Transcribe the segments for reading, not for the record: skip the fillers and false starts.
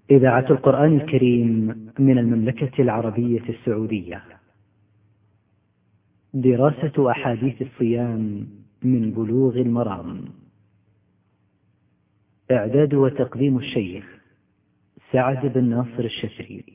إذاعة القرآن الكريم من المملكة العربية السعودية. دراسة أحاديث الصيام من بلوغ المرام. إعداد وتقديم الشيخ سعد بن ناصر الشفري.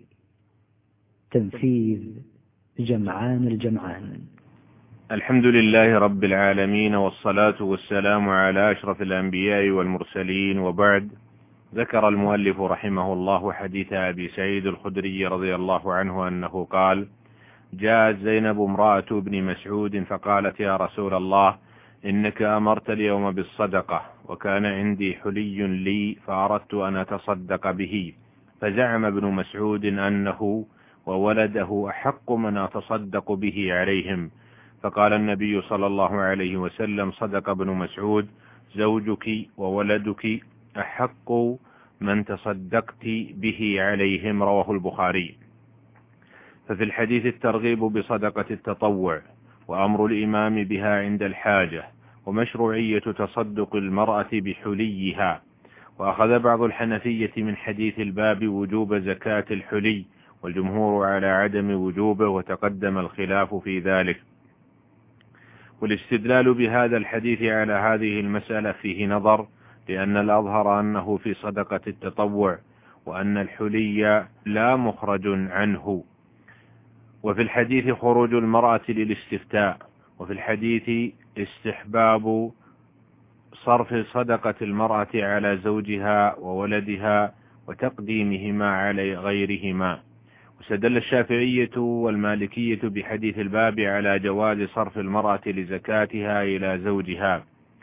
تنفيذ جمعان الجمعان. الحمد لله رب العالمين، والصلاة والسلام على أشرف الأنبياء والمرسلين، وبعد. ذكر المؤلف رحمه الله حديث أبي سعيد الخدري رضي الله عنه أنه قال: جاءت زينب امرأة ابن مسعود فقالت: يا رسول الله، إنك أمرت اليوم بالصدقة، وكان عندي حلي لي فأردت أن أتصدق به، فزعم ابن مسعود أنه وولده أحق من أتصدق به عليهم، فقال النبي صلى الله عليه وسلم: صدق ابن مسعود، زوجك وولدك أحق من تصدقت به عليهم. رواه البخاري. ففي الحديث الترغيب بصدقة التطوع، وأمر الإمام بها عند الحاجة، ومشروعية تصدق المرأة بحليها. وأخذ بعض الحنفية من حديث الباب وجوب زكاة الحلي، والجمهور على عدم وجوبه، وتقدم الخلاف في ذلك. والاستدلال بهذا الحديث على هذه المسألة فيه نظر، لأن الأظهر أنه في صدقة التطوع، وأن الحلي لا مخرج عنه. وفي الحديث خروج المرأة للاستفتاء، وفي الحديث استحباب صرف صدقة المرأة على زوجها وولدها وتقديمهما على غيرهما. واستدل الشافعية والمالكية بحديث الباب على جواز صرف المرأة لزكاتها إلى زوجها،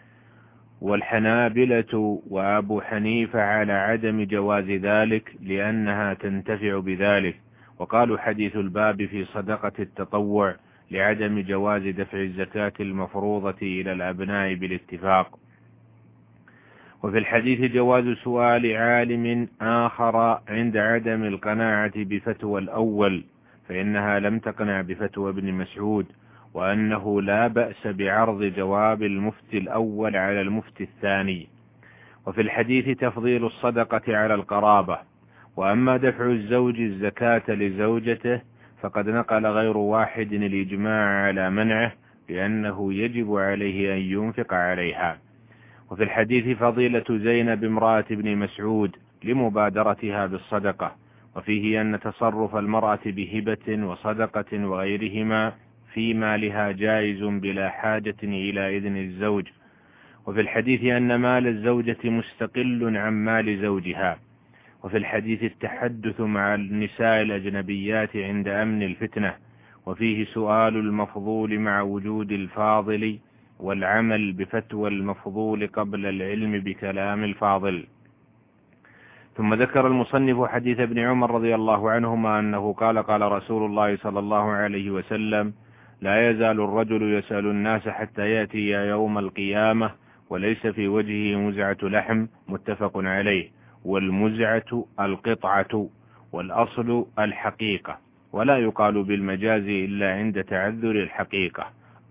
والحنابلة وأبو حنيفة على عدم جواز ذلك لأنها تنتفع بذلك، وقالوا حديث الباب في صدقة التطوع لعدم جواز دفع الزكاة المفروضة إلى الأبناء بالاتفاق. وفي الحديث جواز سؤال عالم آخر عند عدم القناعة بفتوى الأول، فإنها لم تقنع بفتوى ابن مسعود، وأنه لا بأس بعرض جواب المفتي الأول على المفتي الثاني. وفي الحديث تفضيل الصدقة على القرابة. وأما دفع الزوج الزكاة لزوجته فقد نقل غير واحد الإجماع على منعه، لأنه يجب عليه أن ينفق عليها. وفي الحديث فضيلة زينب امرأة ابن مسعود لمبادرتها بالصدقة، وفيه أن تصرف المرأة بهبة وصدقة وغيرهما في مالها جائز بلا حاجة إلى إذن الزوج. وفي الحديث أن مال الزوجة مستقل عن مال زوجها. وفي الحديث التحدث مع النساء الأجنبيات عند أمن الفتنة، وفيه سؤال المفضول مع وجود الفاضل، والعمل بفتوى المفضول قبل العلم بكلام الفاضل. ثم ذكر المصنف حديث ابن عمر رضي الله عنهما أنه قال: قال رسول الله صلى الله عليه وسلم: لا يزال الرجل يسأل الناس حتى يأتي يوم القيامة وليس في وجهه مزعة لحم. متفق عليه. والمزعة القطعة، والأصل الحقيقة، ولا يقال بالمجاز إلا عند تعذر الحقيقة،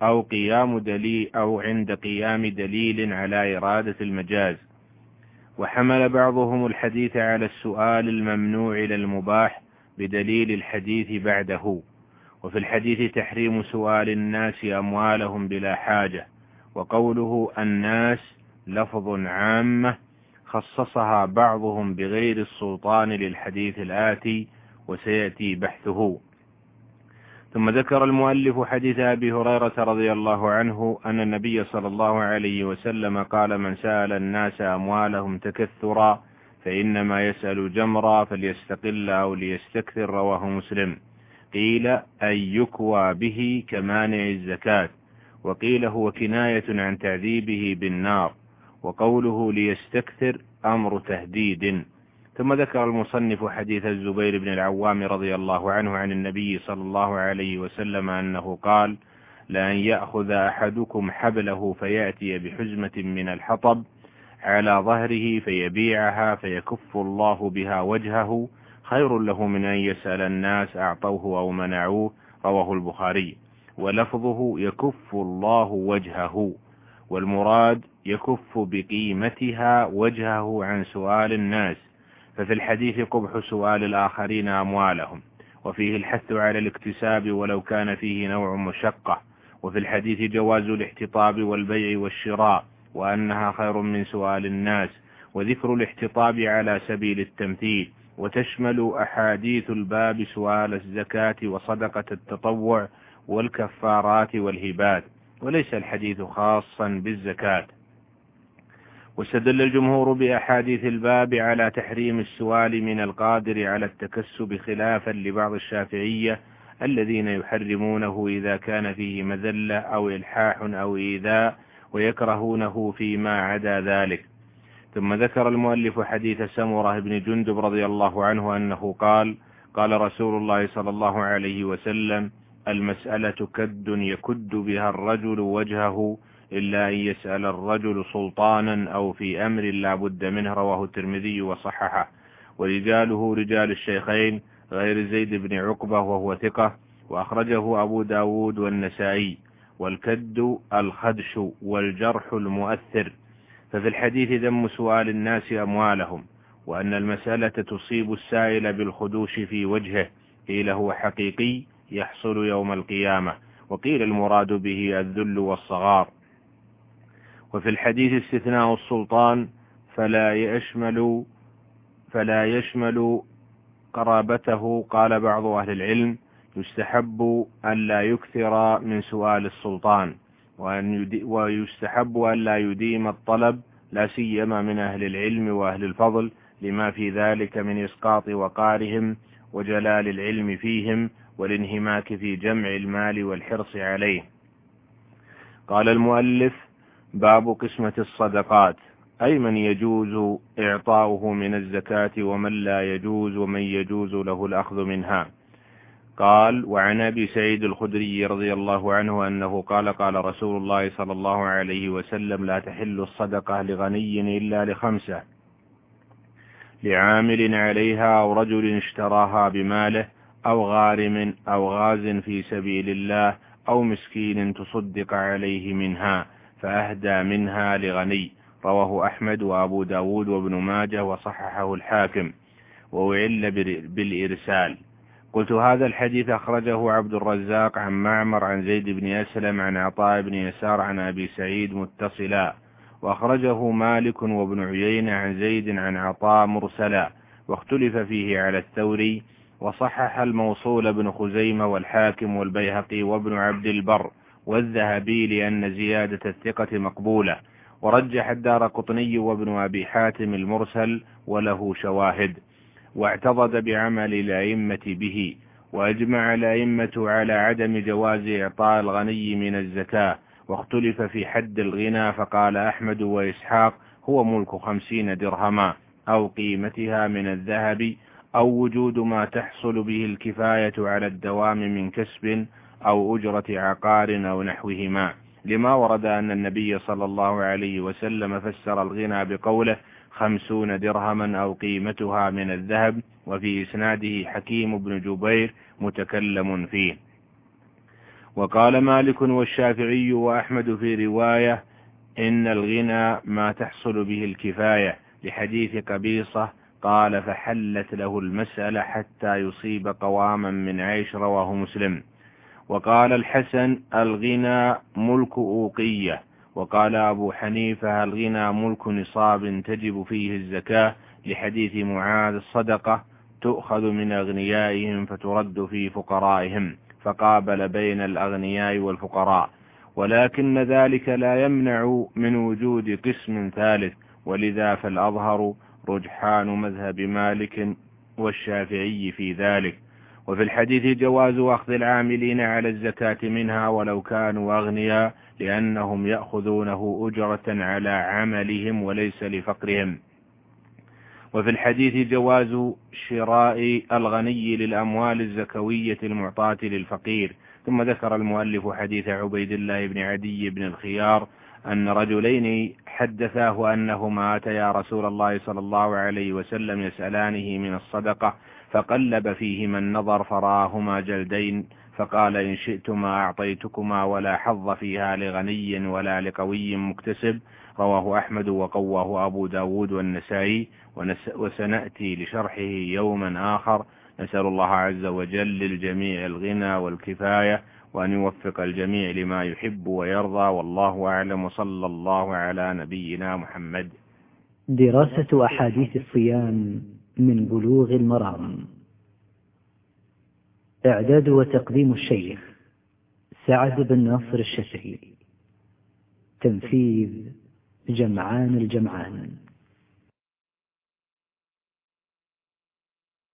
أو عند قيام دليل على إرادة المجاز. وحمل بعضهم الحديث على السؤال الممنوع للمباح بدليل الحديث بعده. وفي الحديث تحريم سؤال الناس أموالهم بلا حاجة، وقوله الناس لفظ عامة خصصها بعضهم بغير السلطان للحديث الآتي، وسيأتي بحثه. ثم ذكر المؤلف حديث أبي هريرة رضي الله عنه أن النبي صلى الله عليه وسلم قال: من سأل الناس أموالهم تكثرا فإنما يسأل جمرا فليستقل أو ليستكثر. رواه مسلم. قيل: أن يكوى به كمانع الزكاة، وقيل هو كناية عن تعذيبه بالنار، وقوله ليستكثر أمر تهديد. ثم ذكر المصنف حديث الزبير بن العوام رضي الله عنه عن النبي صلى الله عليه وسلم أنه قال: لأن يأخذ أحدكم حبله فيأتي بحزمة من الحطب على ظهره فيبيعها فيكف الله بها وجهه خير له من أن يسأل الناس أعطوه أو منعوه. رواه البخاري. ولفظه يكف الله وجهه، والمراد يكف بقيمتها وجهه عن سؤال الناس، ففي الحديث قبح سؤال الآخرين أموالهم، وفيه الحث على الاكتساب ولو كان فيه نوع مشقة. وفي الحديث جواز الاحتطاب والبيع والشراء، وأنها خير من سؤال الناس، وذكر الاحتطاب على سبيل التمثيل. وتشمل أحاديث الباب سؤال الزكاة وصدقة التطوع والكفارات والهبات، وليس الحديث خاصا بالزكاة. واستدل الجمهور بأحاديث الباب على تحريم السؤال من القادر على التكسب، خلافا لبعض الشافعية الذين يحرمونه إذا كان فيه مذلة أو إلحاح أو إيذاء، ويكرهونه فيما عدا ذلك. ثم ذكر المؤلف حديث سمرة بن جندب رضي الله عنه أنه قال: قال رسول الله صلى الله عليه وسلم: المسألة كد يكد بها الرجل وجهه، إلا أن يسأل الرجل سلطانا أو في أمر لا بد منه. رواه الترمذي وصححه، ورجاله رجال الشيخين غير زيد بن عقبة وهو ثقة، وأخرجه أبو داود والنسائي. والكد الخدش والجرح المؤثر. ففي الحديث ذم سؤال الناس أموالهم، وأن المسألة تصيب السائل بالخدوش في وجهه، قيل هو حقيقي يحصل يوم القيامة، وقيل المراد به الذل والصغار. وفي الحديث استثناء السلطان فلا يشمل قرابته. قال بعض أهل العلم: يستحب أن لا يكثر من سؤال السلطان، ويستحب أن لا يديم الطلب، لا سيما من أهل العلم وأهل الفضل، لما في ذلك من إسقاط وقارهم وجلال العلم فيهم والانهماك في جمع المال والحرص عليه. قال المؤلف: باب قسمة الصدقات، أي من يجوز إعطاؤه من الزكاة ومن لا يجوز، ومن يجوز له الأخذ منها. قال: وعن أبي سعيد الخدري رضي الله عنه أنه قال: قال رسول الله صلى الله عليه وسلم: لا تحل الصدقة لغني إلا لخمسة: لعامل عليها، أو رجل اشتراها بماله، أو غارم أو غاز في سبيل الله، أو مسكين تصدق عليه منها فأهدى منها لغني. رواه أحمد وأبو داود وابن ماجه وصححه الحاكم، وأعل بالإرسال. قلت: هذا الحديث أخرجه عبد الرزاق عن معمر عن زيد بن أسلم عن عطاء بن يسار عن أبي سعيد متصلا، وأخرجه مالك وابن عيينة عن زيد عن عطاء مرسلا، واختلف فيه على الثوري. وصحح الموصول ابن خزيمة والحاكم والبيهقي وابن عبد البر والذهبي لأن زيادة الثقة مقبولة، ورجح الدارقطني وابن أبي حاتم المرسل وله شواهد، واعتضد بعمل الأئمة به. وأجمع الأئمة على عدم جواز إعطاء الغني من الزكاة، واختلف في حد الغنى، فقال أحمد وإسحاق: هو ملك 50 درهما أو قيمتها من الذهب، أو وجود ما تحصل به الكفاية على الدوام من كسب أو أجرة عقار أو نحوهما، لما ورد أن النبي صلى الله عليه وسلم فسر الغنى بقوله 50 درهما أو قيمتها من الذهب. وفي إسناده حكيم بن جبير متكلم فيه. وقال مالك والشافعي وأحمد في رواية: إن الغنى ما تحصل به الكفاية، لحديث قبيصة قال: فحلت له المسألة حتى يصيب قواما من عيش. رواه مسلم. وقال الحسن: الغنى ملك أوقية. وقال أبو حنيفة: الغنى ملك نصاب تجب فيه الزكاة، لحديث معاذ: الصدقة تؤخذ من أغنيائهم فترد في فقرائهم، فقابل بين الأغنياء والفقراء. ولكن ذلك لا يمنع من وجود قسم ثالث، ولذا فالأظهر رجحان مذهب مالك والشافعي في ذلك. وفي الحديث جواز أخذ العاملين على الزكاة منها ولو كانوا أغنياء، لأنهم يأخذونه أجرة على عملهم وليس لفقرهم. وفي الحديث جواز شراء الغني للأموال الزكوية المعطاة للفقير. ثم ذكر المؤلف حديث عبيد الله بن عدي بن الخيار أن رجلين حدثاه أنهما أتيا رسول الله صلى الله عليه وسلم يسألانه من الصدقة، فقلب فيهما النظر فراهما جلدين، فقال إن شئتما أعطيتكما ولا حظ فيها لغني ولا لقوي مكتسب. رواه أحمد وقواه أبو داود والنسائي، وسنأتي لشرحه يوما آخر. نسأل الله عز وجل للجميع الغنى والكفاية، وأن يوفق الجميع لما يحب ويرضى، والله أعلم، وصلى الله على نبينا محمد. دراسة أحاديث الصيام من بلوغ المرام. إعداد وتقديم الشيخ سعد بن ناصر الشافعي. تنفيذ جمعان الجمعان.